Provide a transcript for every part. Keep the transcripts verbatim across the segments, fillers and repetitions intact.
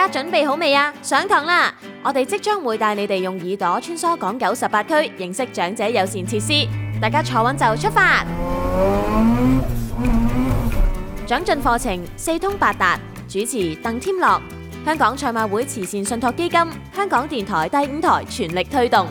家準備好未啊？上堂啦！我哋即將會帶你哋用耳朵穿梭港九十八區，認識長者友善設施。大家坐穩就出發。長進課程四通八達，主持鄧添樂，香港賽馬會慈善信託基金，香港電台第五台全力推動。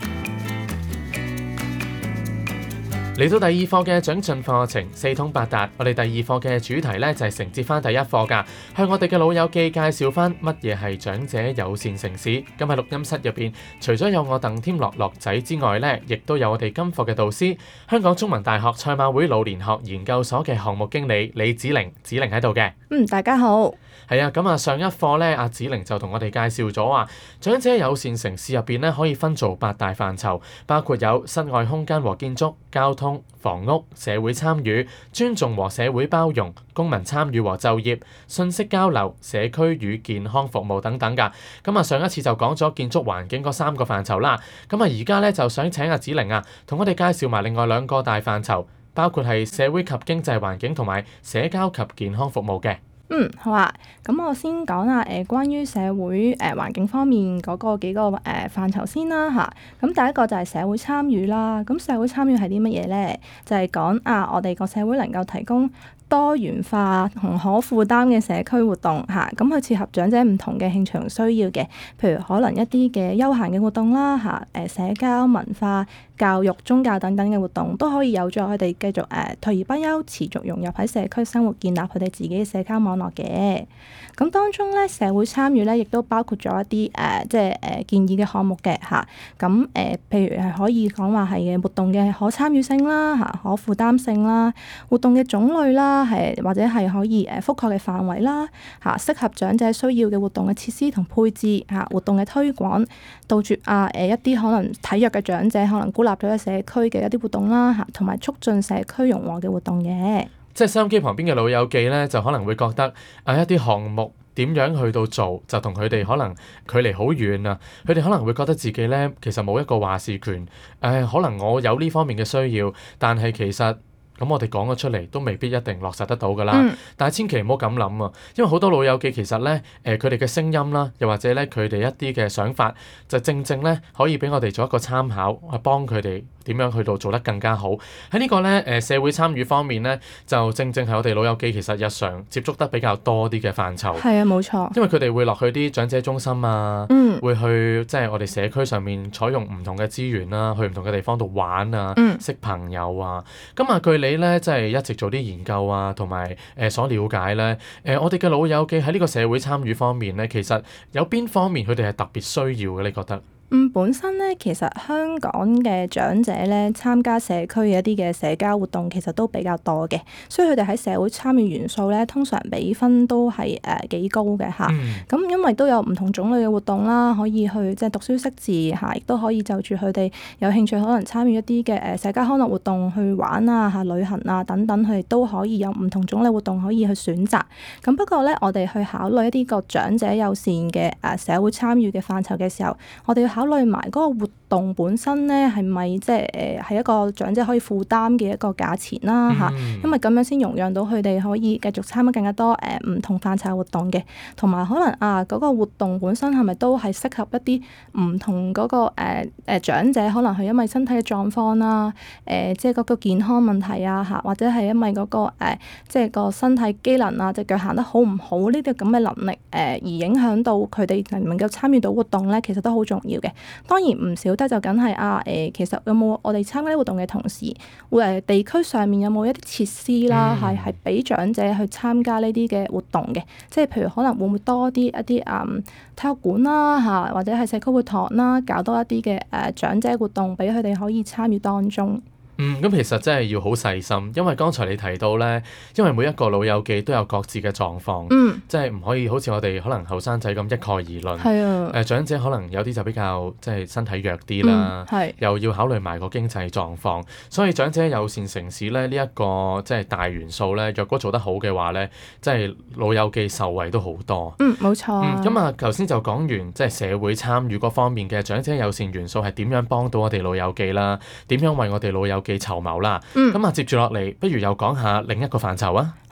嚟到第二課嘅長進課程四通八達，我哋第二課嘅主題呢，就係承接翻第一課㗎，向我哋嘅老友記介紹翻乜嘢係長者友善城市。今日錄音室入邊，除咗有我鄧添樂樂仔之外呢，亦都有我哋今課嘅導師，香港中文大學賽馬會老年學研究所嘅項目經理李梓玲，梓玲喺度嘅。 嗯，大家好。 係啊，咁啊上一課咧，阿梓玲就同我哋介紹咗話，長者友善城市入邊咧可以分做八大範疇，包括有室外空間和建築、交通、房屋、社會參與、尊重和社會包容、公民參與和就業、信息交流、社區與健康服務等等㗎。咁啊上一次就講咗建築環境嗰三個範疇啦，咁啊而家咧就想請阿梓玲啊，同我哋介紹埋另外兩個大範疇，包括係社會及經濟環境同埋社交及健康服務嘅。 嗯，好啊。咁我先講下誒、呃、關於社會誒、呃、環境方面嗰個幾個誒、呃、範疇先啦嚇。咁、啊、第一個就係社會參與啦。咁社會參與係啲乜嘢咧？就係、是、講啊，我哋個社會能夠提供多元化同可負擔嘅社區活動嚇，咁佢切合長者唔同嘅興趣同需要嘅，譬如可能一啲嘅休閒嘅活動啦嚇，誒社交、文化、教育、宗教等等嘅活動都可以有助佢哋繼續誒、呃、退而不休，持續融入喺社區生活，建立佢哋自己嘅社交網絡嘅。咁當中咧，社會參與咧，亦都包括咗一啲誒、呃，即係誒、呃、建議嘅項目嘅嚇。咁、啊、誒、呃，譬如係可以講話係嘅活動嘅可參與性啦嚇、啊，可負擔性啦，活動嘅種類啦，係或者係可以誒覆蓋嘅範圍啦嚇、啊，適合長者需要嘅活動嘅設施同配置嚇、啊，活動嘅推廣，杜絕啊誒、呃、一啲可能體弱嘅長者可能孤立咗喺社區嘅一啲活動啦嚇，同、啊、埋促進社區融和嘅活動嘅。 即係收音機旁邊嘅老友記咧，就可能會覺得啊一啲項目點樣去到做，就同佢哋可能距離好遠啊。佢哋可能會覺得自己咧其實冇一個話事權。誒、呃，可能我有呢方面嘅需要，但係其實咁我哋講咗出嚟都未必一定落實得到㗎啦。嗯、但係千祈唔好咁諗啊，因為好多老友記其實咧誒佢哋嘅聲音啦，又或者咧佢哋一啲嘅想法，就正正咧可以俾我哋做一個參考，去幫佢哋點樣去到做得更加好。喺呢個咧誒社會參與方面咧，就正正係我哋老友記其實日常接觸得比較多啲嘅範疇。 係啊，冇錯。因為佢哋會落去啲長者中心啊，嗯、會去即係、就是、我哋社區上面採用唔同嘅資源啦，去唔同嘅地方度玩啊，嗯、識朋友啊。咁啊，據你咧即係一直做啲研究啊，同埋誒所了解咧，誒、呃、我哋嘅老友記喺呢個社會參與方面咧，其實有邊方面佢哋係特別需要嘅？你覺得？ 嗯，本身咧，其實香港嘅長者咧參加社區嘅一啲嘅社交活動，其實都比較多嘅，所以佢哋喺社會參與元素咧，通常比分都係誒幾高嘅嚇。咁、嗯、因為都有唔同種類嘅活動啦，可以去即係讀書識字嚇，亦都可以就住佢哋有興趣，可能參與一啲嘅誒社交康樂活動去玩啊嚇、旅行啊等等，佢哋都可以有唔同種類活動可以去選擇。咁不過咧，我哋去考慮一啲個長者友善嘅誒社會參與嘅範疇嘅時候，我哋要考慮埋嗰個活動本身咧，係咪即係誒係一個長者可以負擔嘅一個價錢啦嚇？嗯、因為咁樣先容讓到佢哋可以繼續參加更加多誒唔同範疇活動嘅，同埋可能啊嗰、嗰個活動本身係咪都係適合一啲唔同嗰、嗰個誒誒、呃呃、長者，可能係因為身體嘅狀況啦，誒、呃、即係嗰個健康問題啊嚇，或者係因為嗰、嗰個、呃、即係個身體機能啊，隻腳行得好唔好呢啲咁嘅能力誒、呃、而影響到佢哋能唔能夠參與到活動咧，其實都好重要嘅。當然唔少得就梗係啊誒，其實有冇我哋參加啲活動嘅同時，會誒地區上面有冇一啲設施啦，係係俾長者去參加呢啲嘅活動嘅，即係譬如可能會唔會多啲一啲誒體育館啦嚇，或者係社區會堂啦，搞多一啲嘅誒長者活動俾佢哋可以參與當中。 嗯，咁其實真係要好細心，因為剛才你提到咧，因為每一個老友記都有各自嘅狀況，嗯、即係唔可以好似我哋可能後生仔咁一概而論。係啊，誒、呃、長者可能有啲就比較即係身體弱啲啦，嗯、又要考慮埋個經濟狀況，所以長者友善城市咧呢一、這個即係大元素咧，若果做得好嘅話咧，即係老友記受惠都好多。 嗯，冇錯。 咁啊、嗯，頭先就講完即係社會參與嗰方面嘅長者友善元素係點樣幫到我哋老友記啦，點樣為我哋老友記籌謀啦。咁啊、嗯，接住落嚟，不如又講下另一個範疇啊。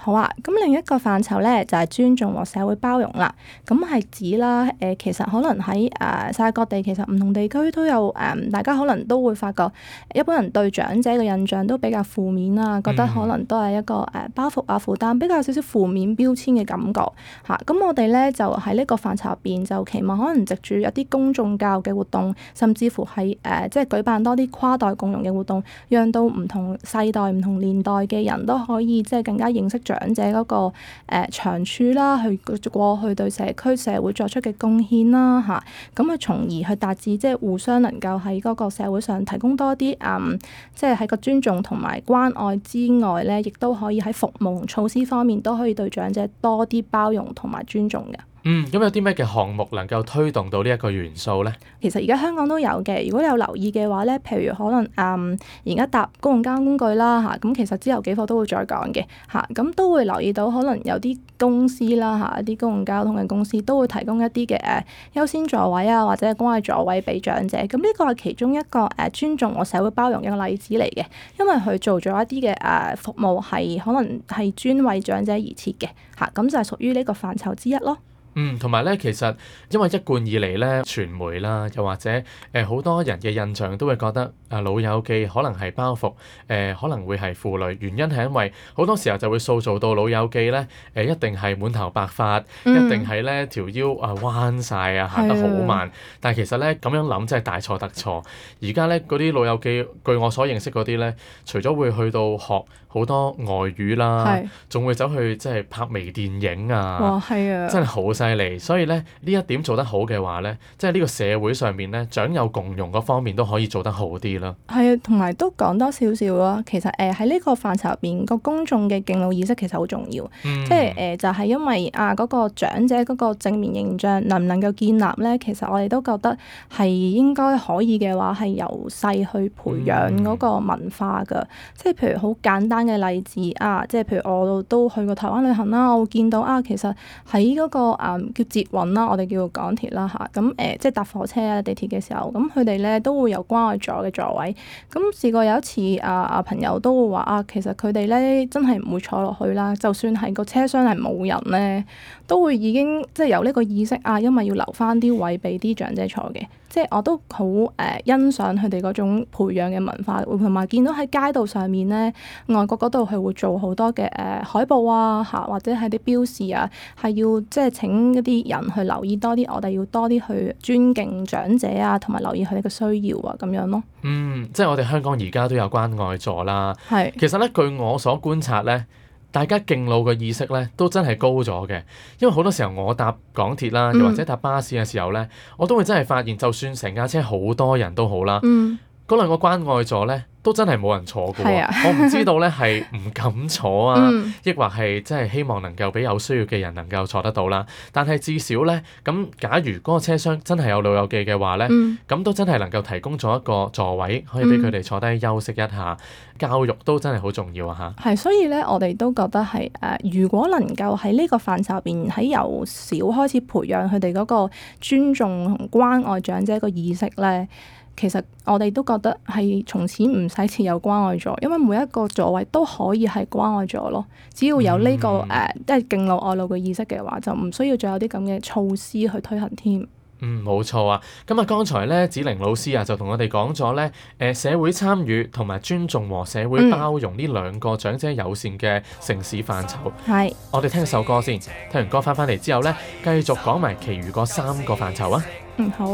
好啊，咁另一個範疇咧就係尊重和社會包容啦。咁係指啦，誒其實可能喺誒世界各地，其實唔同地區都有誒，大家可能都會發覺，一般人對長者嘅印象都比較負面啦，覺得可能都係一個誒包袱啊、負擔，比較有少少負面標籤嘅感覺嚇。咁我哋咧就喺呢個範疇入邊，就期望可能藉住一啲公眾教育嘅活動，甚至乎係誒即係舉辦多啲跨代共融嘅活動，讓到唔同世代、唔同年代嘅人都可以即係更加認識長者嗰個誒長處啦，去過去對社區社會作出嘅貢獻啦嚇，咁啊從而去達至即係互相能夠喺嗰個社會上提供多啲誒，即係喺個尊重同埋關愛之外咧，亦都可以喺服務同措施方面都可以對長者多啲包容同埋尊重嘅。 嗯，咁有啲咩嘅項目能夠推動到呢一個元素咧？ 其實而家香港都有嘅，如果你有留意嘅話咧，譬如可能誒而家搭公共交通工具啦嚇，咁其實之後幾課都會再講嘅嚇，咁都會留意到可能有啲公司啦嚇，一啲公共交通嘅公司都會提供一啲嘅誒優先座位啊，或者關愛座位俾長者，咁呢個係其中一個誒尊重和社會包容嘅一個例子嚟嘅，因為佢做咗一啲嘅誒服務係可能係專為長者而設嘅嚇，咁就係屬於呢個範疇之一咯。 嗯，同埋咧，其實因為一貫以嚟咧，傳媒啦，又或者誒好、呃、多人嘅印象都會覺得啊，老友記可能係包袱，誒、呃、可能會係負累。原因係因為好多時候就會塑造到老友記咧，誒、呃、一定係滿頭白髮，嗯、一定係咧條腰啊彎晒啊，行得好慢。的但係其實咧咁樣諗真係大錯特錯。而家咧嗰啲老友記，據我所認識嗰啲咧，除咗會去到學好多外語啦，仲的會走去即係拍微電影啊， 哇，係啊， 真係好犀利。所以咧呢一點做得好嘅話咧，即係呢個社會上面咧，長幼共融嗰方面都可以做得好啲啦。 係啊，同埋都講多少少咯。其實誒喺呢個範疇入邊，個公眾嘅敬老意識其實好重要。嗯、即係誒、呃、就係、是、因為啊嗰、那個長者嗰個正面形象能唔能夠建立咧，其實我哋都覺得係應該可以嘅話，係由細去培養嗰個文化㗎。嗯、即係譬如好簡單嘅例子啊，即係譬如我都去過台灣旅行啦，我會見到啊，其實喺嗰、那個、嗯、叫捷運啦，我哋叫港鐵啦嚇，咁、啊、誒、呃、即係搭火車啊、地鐵嘅時候，咁佢哋咧都會有關愛座嘅座位。咁試過有一次啊啊朋友都會話啊，其實佢哋咧真係唔會坐落去啦，就算係個車廂係冇人咧，都會已經即係有呢個意識啊，因為要留翻啲位俾啲長者坐嘅。即係我都好誒、呃、欣賞佢哋嗰種培養嘅文化，同埋見到喺街道上面咧，外國嗰度係會做好多嘅誒、呃、海報啊嚇，或者係啲標示啊，係要即係請一啲人去留意多啲，我哋要多啲去尊敬長者啊，同埋留意佢哋嘅需要啊咁樣咯。 嗯，即係我哋香港而家都有關愛座啦。係是，其實咧據我所觀察咧，大家敬老嘅意識咧都真係高咗嘅，因為好多時候我搭港鐵啦，又或者搭巴士嘅時候咧，嗯、我都會真係發現，就算成架車好多人都好啦，嗯、嗰兩個關愛座咧都真係冇人坐嘅喎。啊、我唔知道咧係唔敢坐啊，抑、嗯、或係真係希望能夠俾有需要嘅人能夠坐得到啦。但係至少咧，咁假如嗰個車廂真係有老友記嘅話咧，咁、嗯、都真係能夠提供咗一個座位，可以俾佢哋坐低休息一下。教育都真係好重要啊！嚇，係， 所以咧，我哋都覺得係誒、呃，如果能夠喺呢個範疇入邊，喺由小開始培養佢哋嗰個尊重同關愛長者個意識咧，其實我哋都覺得係從此唔使設有關愛座，因為每一個座位都可以係關愛座咯。只要有呢、這個誒，即係、嗯呃、敬老愛老嘅意識嘅話，就唔需要再有啲咁嘅措施去推行添。 嗯，冇錯啊！咁啊，剛才咧，子玲老師啊，就同我哋講咗咧，誒社會參與同埋尊重和社會包容呢兩個長者友善嘅城市範疇。係、嗯，我哋聽一首歌先，聽完歌翻返嚟之後咧，繼續講埋其餘嗰三個範疇啊。 嗯，好。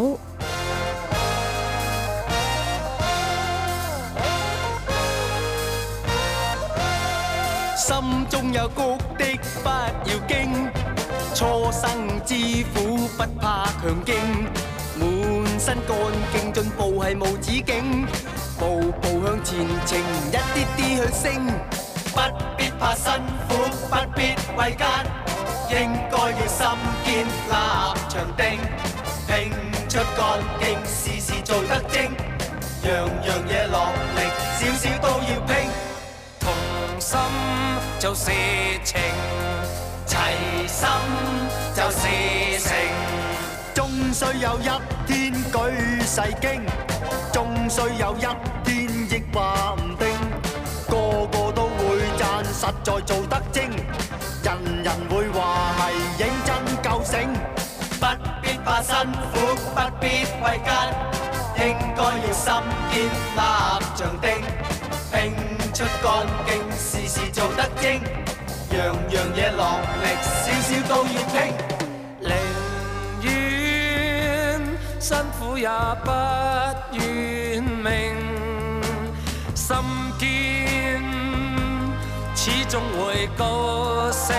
心中有谷的不要驚，初生之虎不怕強勁，滿身幹勁進步係無止境，步步向前程一啲啲去升，不必怕辛苦，不必畏艱，應該要心堅立場定，拼出幹勁，事事做得精，樣樣嘢落力，少少都要拼，同心就是情，齊心就是誠，終須有一天舉世驚，終須有一天亦話唔定，個個都會讚實在做得精，人人會話係認真夠醒。不必怕辛苦，不必畏艱，應該要心堅立場定，拼出幹勁，事事做得精，樣樣嘢落力，少少都要拼。寧願辛苦也不願命，心堅始終會高升。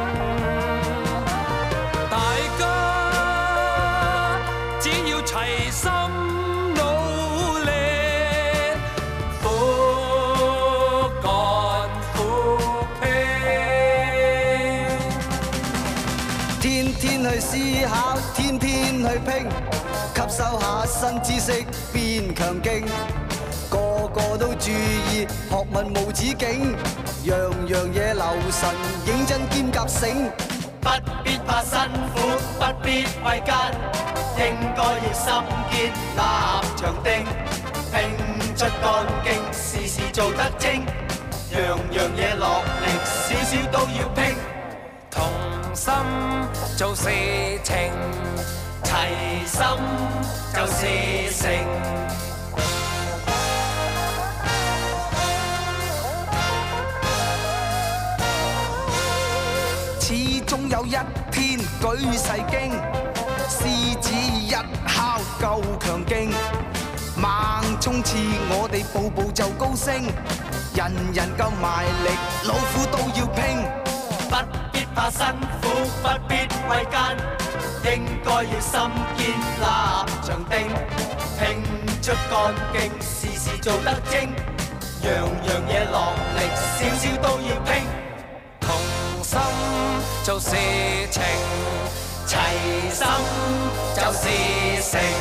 大家只要齊心努力，苦幹苦拼，天天去思考，天天去拼，吸收下新知識變強勁，個個都注意學問無止境，樣樣嘢留神認真兼夾醒。不必怕辛苦，不必畏艱，應該要心堅立場定，拼出幹勁，事事做得精，樣樣嘢落力，少少都要拼。同心做事情，齊心就是成。始終有一天舉世驚，獅子一敲夠強勁，猛衝刺我哋步步就高升，人人夠賣力，老虎都要拼。不必怕辛苦，不必畏艱，應該要心堅立場定，拼出幹勁，事事做得精，樣樣嘢落力，少少都要拼。同心做事情，齊心就是成。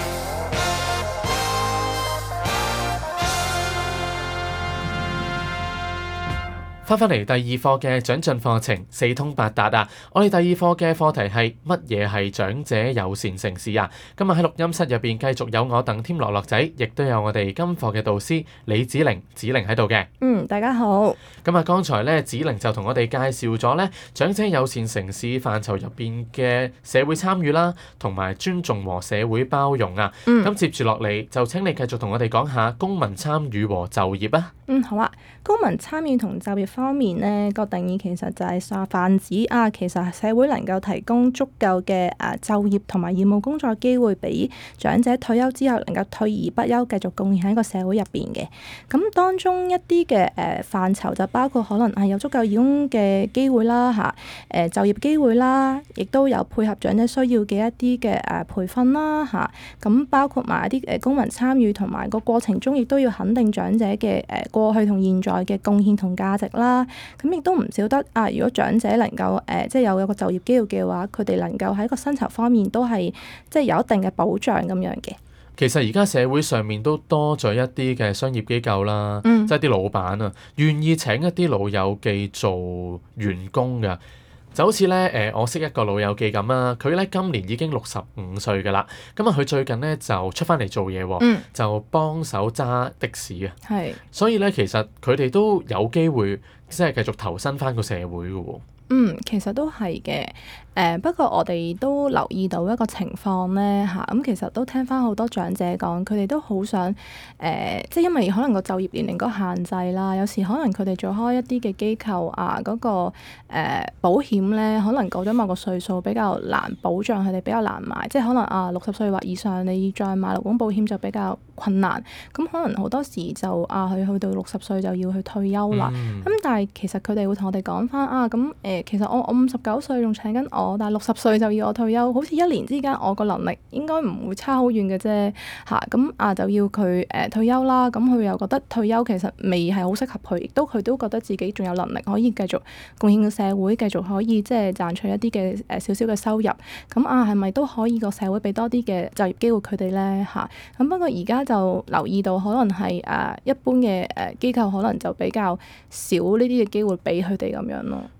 翻返嚟第二課嘅長進課程四通八達啊！我哋第二課嘅課題係乜嘢係長者友善城市啊？今日喺錄音室入邊繼續有我鄧添樂樂仔，亦都有我哋今課嘅導師李子玲，子玲喺度嘅。 嗯，大家好。 咁啊，剛才咧子玲就同我哋介紹咗咧長者友善城市範疇入邊嘅社會參與啦，同埋尊重和社會包容啊。咁、嗯、接住落嚟就請你繼續同我哋講下公民參與和就業啊。 嗯，好啊。公民參與同就業方面呢個定義其實就係話泛指啊，其實社會能夠提供足夠嘅誒就業同埋義務工作機會俾長者退休之後能夠退而不休，繼續貢獻喺個社會入邊嘅。咁當中一啲嘅誒範疇就包括可能係有足夠義工嘅機會啦，嚇誒就業機會啦，亦都有配合長者需要嘅一啲嘅誒培訓啦，嚇咁包括埋一啲誒公民參與同埋個過程中亦都要肯定長者嘅誒過去同現在嘅貢獻同價值啦。咁亦都唔少得啊！如果長者能夠誒、呃，即係有一個就業機會嘅話，佢哋能夠喺個薪酬方面都係即係有一定嘅保障咁樣嘅。 其實而家社會上面都多咗一啲嘅商業機構啦， 嗯、 即係啲老闆啊，願意請一啲老友記做員工㗎。就好似咧誒，我識一個老友記咁啊，佢咧今年已經六十五歲㗎啦。咁啊，佢最近咧就出翻嚟做嘢喎， 嗯、 就幫手揸的士啊。 係。 所以咧，其實佢哋都有機會即係繼續投身翻個社會㗎喎。 嗯，其實都係嘅。誒、呃、不過我哋都留意到一個情況咧嚇，咁、啊、其實都聽翻好多長者講，佢哋都好想誒、呃，即係因為可能個就業年齡嗰個限制啦，有時可能佢哋做開一啲嘅機構啊，嗰、那個、呃、保險咧，可能過咗某個歲數比較難保障佢哋，比較難買，即係可能啊六十歲或以上，你再買勞工保險就比較困難。咁可能好多時就啊，佢去到六十歲就要去退休啦。咁、嗯嗯、但係其實佢哋會同我哋講翻啊，咁、嗯、誒。其實我我五十九歲仲請緊我，但係六十歲就要我退休，好似一年之間我個能力應該唔會差好遠嘅啫嚇。咁啊就要佢誒、呃、退休啦，咁佢又覺得退休其實未係好適合佢，亦都佢都覺得自己仲有能力可以繼續貢獻個社會，繼續可以即係賺取一啲嘅誒少少嘅收入。咁啊係咪都可以個社會俾多啲嘅就業機會佢哋咧嚇？咁不過而家就留意到可能係誒、呃、一般嘅誒機構可能就比較少呢啲嘅機會俾佢哋咁樣咯。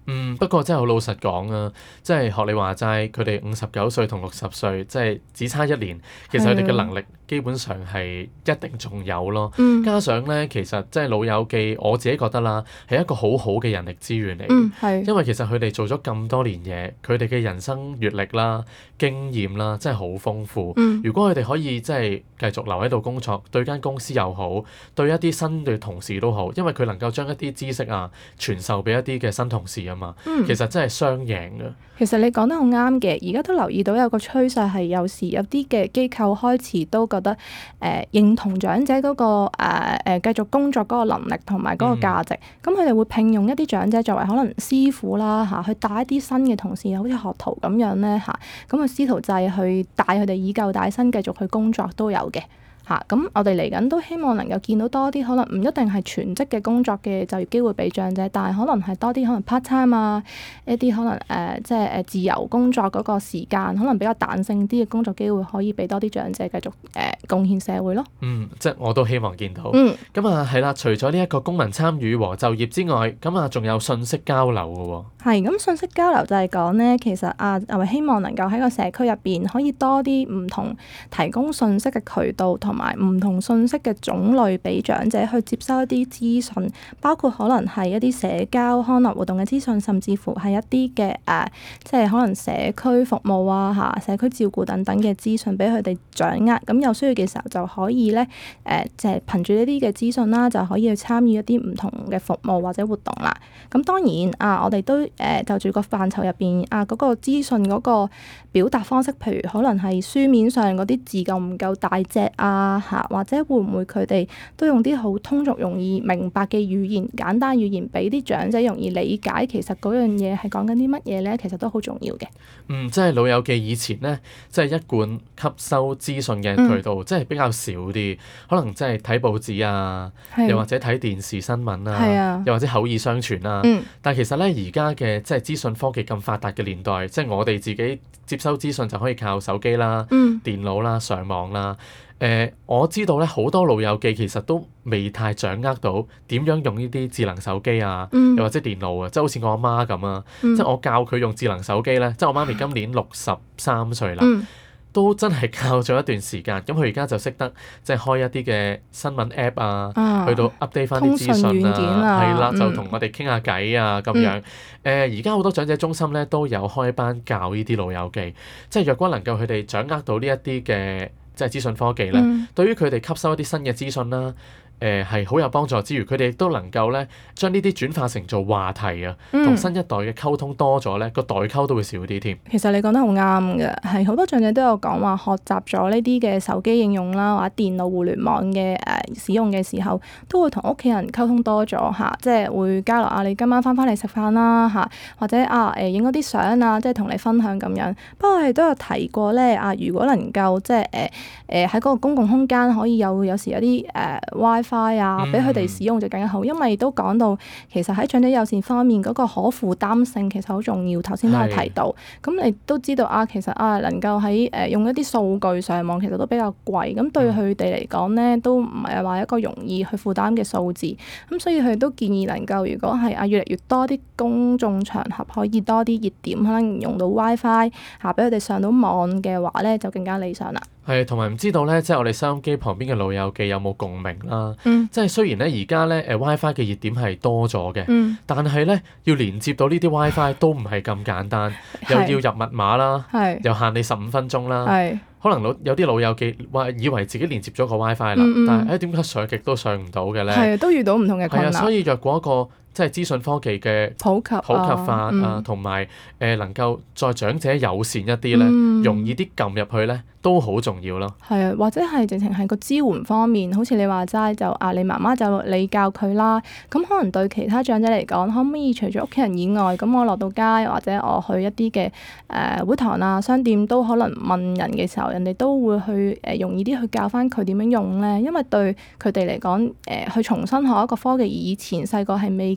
嗯，不過真係好老實講啊，即係學你話齋，佢哋五十九歲同六十歲，即係只差一年，其實佢哋嘅能力基本上係一定仲有咯。 嗯、 加上咧，其實即係老友記，我自己覺得啦，係一個好好嘅人力資源嚟。 嗯，係。 因為其實佢哋做咗咁多年嘢，佢哋嘅人生閲歷啦、經驗啦，真係好豐富。 嗯、 如果佢哋可以即係繼續留喺度工作，對間公司又好，對一啲新嘅同事都好，因為佢能夠將一啲知識啊傳授俾一啲嘅新同事啊。 嗯、 其實真係雙贏嘅。 其實你講得好啱嘅，而家都留意到有個趨勢係有時有啲嘅機構開始都覺得誒、呃、認同長者嗰、那個誒誒、呃、繼續工作嗰個能力同埋嗰個價值，咁佢哋會聘用一啲長者作為可能師傅啦嚇，去帶一啲新嘅同事，好似學徒咁樣咧嚇，咁啊師徒制去帶佢哋以舊帶新繼續去工作都有嘅。嚇，咁我哋嚟緊都希望能夠見到多啲可能唔一定係全職嘅工作嘅就業機會俾長者，但係可能係多啲可能 part time 啊，一啲可能誒、呃、即係誒自由工作嗰個時間，可能比較彈性啲嘅工作機會，可以俾多啲長者繼續誒、呃、貢獻社會咯。 嗯，即係我都希望見到。 嗯， 咁啊係啦，除咗呢一個公民參與和就業之外，咁啊仲有信息交流嘅喎。 係，咁信息交流就係講咧，其實啊係咪希望能夠喺個社區入邊可以多啲唔同提供信息嘅渠道同。同埋唔同信息嘅種類俾長者去接收一啲資訊，包括可能係一啲社交康樂活動嘅資訊，甚至乎係一啲嘅誒，即係可能社區服務啊、嚇社區照顧等等嘅資訊俾佢哋掌握。咁有需要嘅時候就可以咧誒，就係憑住呢啲嘅資訊啦，就可以去參與一啲唔同嘅服務或者活動啦。咁當然啊，我哋都誒、呃、就住個範疇入邊啊嗰、嗰個資訊嗰個表達方式，譬如可能係書面上嗰啲字夠唔夠大隻啊？嚇，或者會唔會佢哋都用啲好通俗容易明白嘅語言、簡單語言俾啲長者容易理解，其實嗰樣嘢係講緊啲乜嘢咧？其實都好重要嘅。 嗯，即係老友記以前咧，即係一貫吸收資訊嘅渠道，嗯、即係比較少啲，可能即係睇報紙啊，是又或者睇電視新聞啊，啊又或者口耳相傳啊。嗯、但係其實咧，而家嘅即係資訊科技咁發達嘅年代，即係我哋自己接收資訊就可以靠手機啦、嗯、電腦啦、上網啦。誒、呃，我知道咧，好多老友記其實都未太掌握到點樣用呢啲智能手機啊，嗯、又或者電腦啊，即係好似我阿媽咁啊，嗯、即係我教佢用智能手機咧，即係我媽咪今年六十三歲啦，嗯、都真係教咗一段時間。咁佢而家就識得即係開一啲嘅新聞 app 啊，啊去到 update 翻啲資訊啊，係啦、啊，就同我哋傾下偈啊咁、嗯、樣。誒、呃，而家好多長者中心咧都有開班教呢啲老友記，即係若果能夠佢哋掌握到呢一啲嘅。即係資訊科技咧，嗯、對於佢哋吸收一啲新嘅資訊啦。誒係好有幫助之餘，佢哋亦都能夠咧將呢啲轉化成做話題啊，同、嗯、新一代嘅溝通多咗咧，個代溝都會少啲添。 其實你講得好啱嘅，係好多長者都有講話學習咗呢啲嘅手機應用啦，或者電腦互聯網嘅誒、呃、使用嘅時候，都會同屋企人溝通多咗嚇，即係會交流啊，你今晚翻返嚟食飯啦嚇，或者啊誒影嗰啲相啊，即係同你分享咁樣。不過我哋都有提過咧啊，如果能夠即係誒誒喺嗰個公共空間可以有有時有啲誒、呃、WiFi 啊，俾佢哋使用就更加好，因為都講到其實喺長者友善方面嗰個可負擔性其實好重要。頭先都有提到，咁你都知道啊，其實啊能夠喺誒用一啲數據上網，其實都比較貴，咁對佢哋嚟講咧，都唔係話一個容易去負擔嘅數字。咁所以佢哋都建議能夠，如果係啊越嚟越多啲公眾場合可以多啲熱點，可能用到 WiFi 嚇，俾佢哋上到網嘅話咧，就更加理想啦。 係，同埋唔知道咧，即係我哋收音機旁邊嘅老友記有冇共鳴啦？ 嗯、 即係雖然咧而家咧誒 WiFi 嘅熱點係多咗嘅， 嗯、 但係咧要連接到呢啲 WiFi 都唔係咁簡單，又要入密碼啦， 是又限你十五分鐘啦。 是可能老有啲老友記話以為自己連接咗個 WiFi 啦， 嗯嗯但係誒點解上極都上唔到嘅咧？ 係都遇到唔同嘅困難。 係啊，所以若果一個即係資訊科技嘅普及普及化啊，同埋誒能夠再長者友善一啲咧，嗯、容易啲撳入去咧，都好重要咯。 係啊，或者係直情係個支援方面，好似你話齋就啊，你媽媽就你教佢啦。咁可能對其他長者嚟講，可唔可以除咗屋企人以外，咁我落到街或者我去一啲嘅誒會堂啊、商店，都可能問人嘅時候，人哋都會去誒、呃、容易啲去教翻佢點樣用咧。因為對佢哋嚟講，誒、呃、去重新學一個科技，以前細個係未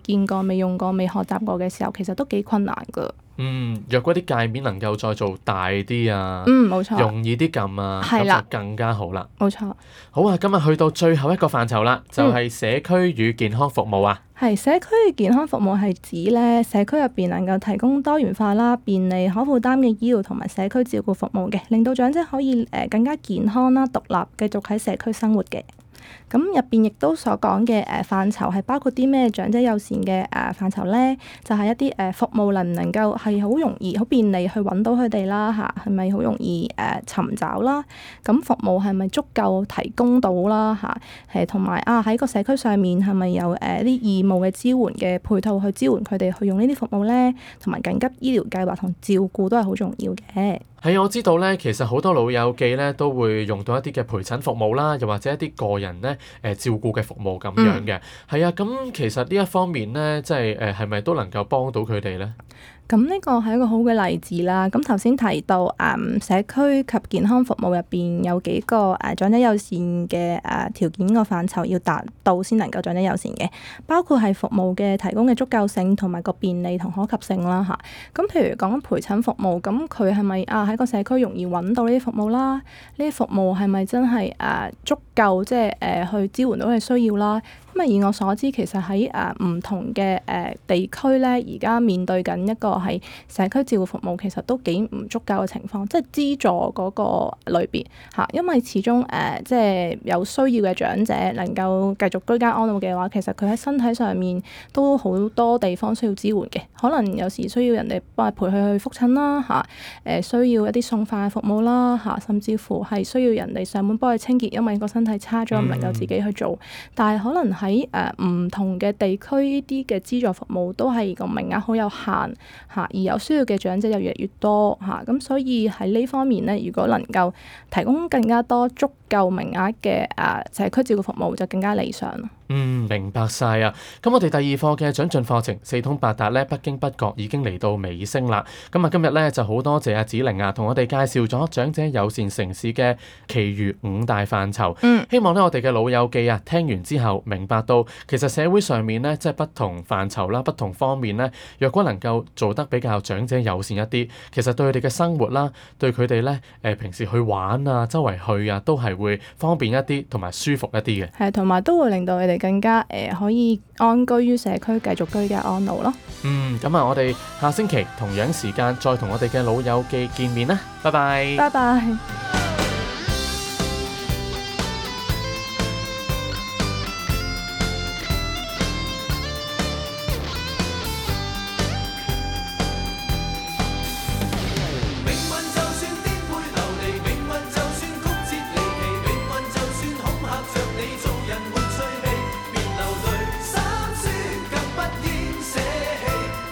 見過、未用過、未學習過嘅時候，其實都幾困難㗎。 嗯，若果啲界面能夠再做大啲啊， 嗯，冇錯， 容易啲撳啊， 係啦， 咁就更加好啦。 冇錯。 好啊，今日去到最後一個範疇啦，就係社區與健康服務啊。 係社區嘅健康服務係指咧社區入邊能夠提供多元化啦、便利、可負擔嘅醫療同埋社區照顧服務嘅，令到長者可以誒更加健康啦、獨立，繼續喺社區生活嘅。咁入邊亦都所講嘅誒範疇係包括啲咩長者友善嘅誒範疇咧？就係、是、一啲誒服務能唔能夠係好容易、好便利去揾到佢哋啦嚇，係咪好容易誒、呃、尋找啦？咁服務係咪足夠提供到啦嚇？誒同埋啊喺個社區上面係咪有誒啲義務嘅支援嘅配套去支援佢哋去用呢啲服務咧？同埋緊急醫療計劃同照顧都係好重要嘅。 係啊，我知道咧，其實好多老友記咧都會用到一啲嘅陪診服務啦，又或者一啲個人咧誒、呃、照顧嘅服務咁樣嘅。係啊、嗯，咁其實呢一方面咧，即係誒係咪都能夠幫到佢哋咧？ 咁呢個係一個好嘅例子啦。咁頭先提到誒、嗯、社區及健康服務入邊有幾個誒、呃、長者友善嘅誒、呃、條件個範疇要達到先能夠長者友善嘅，包括係服務嘅提供嘅足夠性同埋個便利同可及性啦嚇。咁譬如講陪診服務，咁佢係咪啊喺個社區容易揾到呢啲服務啦？呢啲服務係咪真係誒、呃、足夠即係誒去支援到佢需要啦？咁啊，以我所知，其實喺誒唔同嘅誒、呃、地區咧，而家面對緊一個係社區照顧服務，其實都幾唔足夠嘅情況，即係資助嗰個類別嚇。因為始終誒、呃、即係有需要嘅長者能夠繼續居家安老嘅話，其實佢喺身體上面都好多地方需要支援嘅，可能有時需要人哋幫佢陪佢去覆診啦嚇，誒、呃、需要一啲送飯嘅服務啦嚇，甚至乎係需要人哋上門幫佢清潔，因為個身體差咗唔能夠自己去做，嗯、但係可能喺誒唔同嘅地區呢啲嘅資助服務都係個名額好有限嚇，而有需要嘅長者又越嚟越多嚇，咁所以喺呢方面咧，如果能夠提供更加多足夠名額嘅誒社區照顧服務，就更加理想。 嗯，明白晒啊！咁我哋第二課嘅長進課程四通八達咧，不經不覺已經嚟到尾聲啦。咁啊，今日咧就好多謝阿子玲啊，同我哋介紹咗長者友善城市嘅其餘五大範疇。嗯，希望咧我哋嘅老友記啊，聽完之後明白到，其實社會上面咧即係不同範疇啦、不同方面咧，若果能夠做得比較長者友善一啲，其實對佢哋嘅生活啦，對佢哋咧誒平時去玩啊、周圍去啊，都係會方便一啲，同埋舒服一啲嘅。 係，同埋都會令到佢哋更加誒、呃、可以安居於社區，繼續居家安老咯。 嗯，咁啊，我哋下星期同樣時間再同我哋嘅老友記見面啦，拜拜。 拜拜。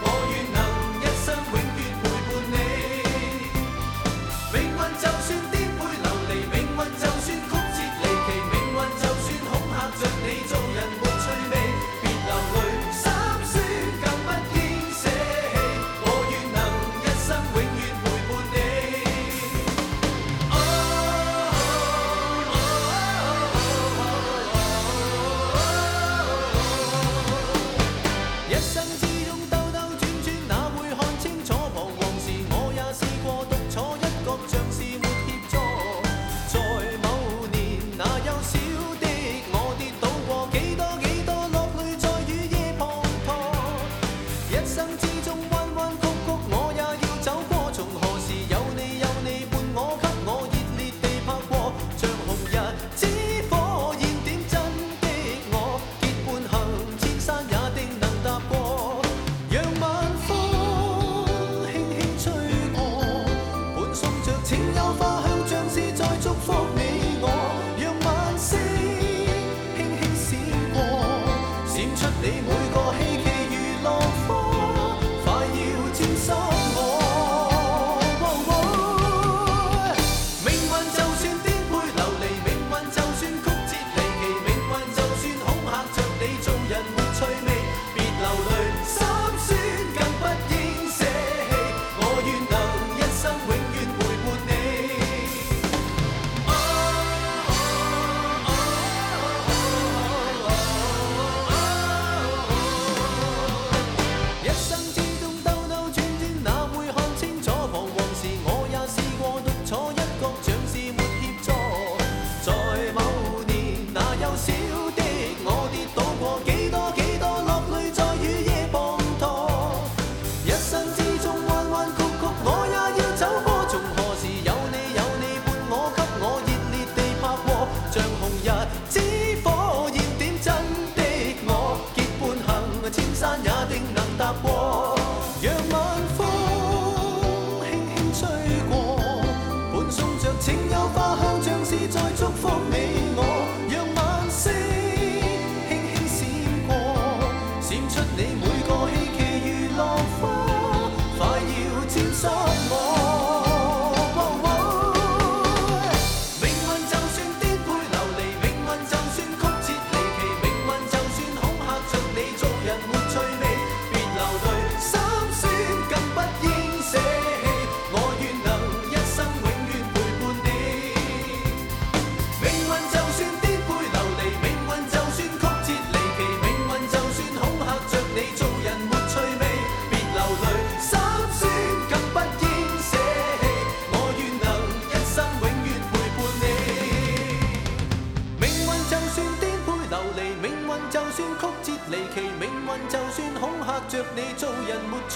就算顛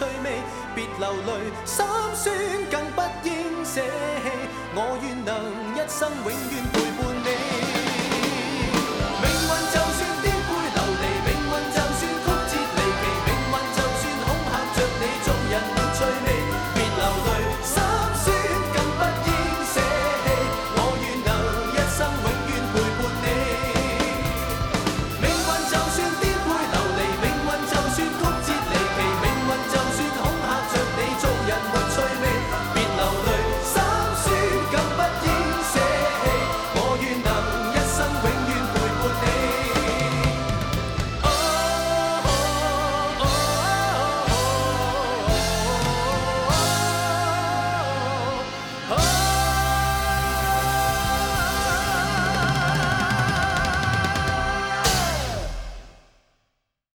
趣味，別流淚，心酸更不應捨棄。我願能一生永遠陪。